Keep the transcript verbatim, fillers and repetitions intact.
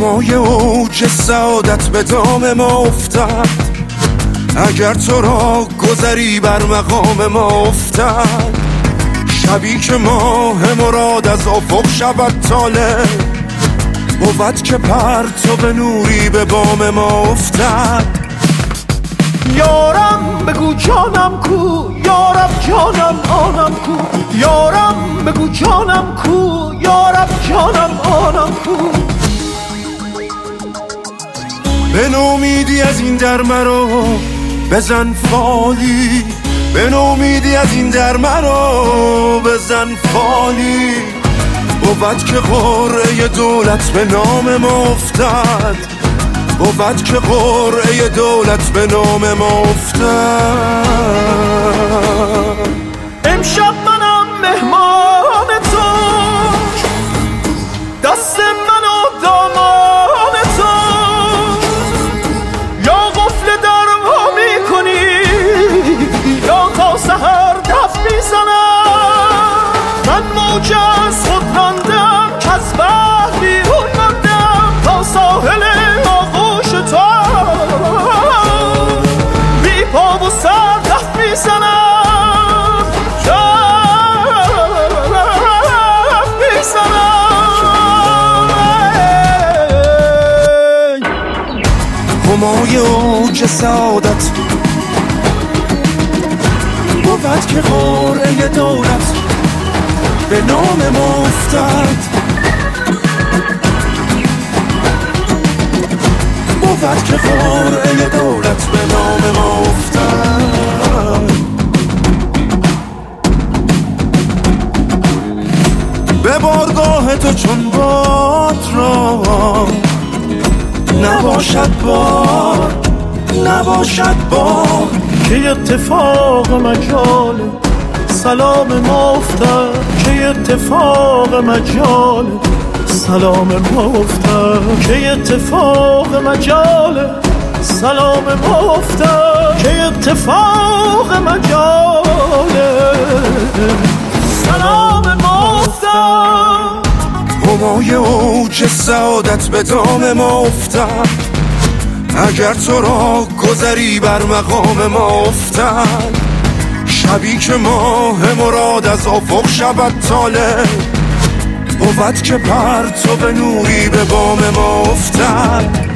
همای اوج سعادت به دام ما افتد، اگر تو را گذری بر مقام ما افتد. شبی که ماه مراد از افق شود طالع، بود که پرتو به نوری به بام ما افتد. یارم بگو جانم کو، یارم جانم آنم کو، یارم بگو جانم کو، یارم جانم آنم کو. به نومیدی از این در مرا بزن فالی، به نومیدی از این در مرا بزن فالی. بود که قرعه دولت به نام ما افتد، بود که قرعه دولت به نام ما افتد. امشب منم مهمان تو، دست من و دامان تو، یا قفل در وا میکنی یا تا سحر دف میزنم. من موج از خود راندم که از بحر بیرون ماندم، تا ساحل آغوش تو بی پا و سر دف میزنم، دف میزنم. همای اوج سعادت بود که قرعه دولت به نام ما افتد، بود که قرعه دولت به نام ما افتد. به بارگاه تو چون باد را نباشد بار، نباشد بار. که اتفاق مجال سلام ما افتد، که اتفاق مجال سلام ما افتد، که اتفاق مجال سلام ما افتد، که اتفاق مجال سلام ما افتد. همای اوج سعادت به دام ما افتد، اگر تو را گذری بر مقام ما افتد. شبی که ماه مراد از افق شود طالع، بود که پرتو به نوری به بام ما افتد.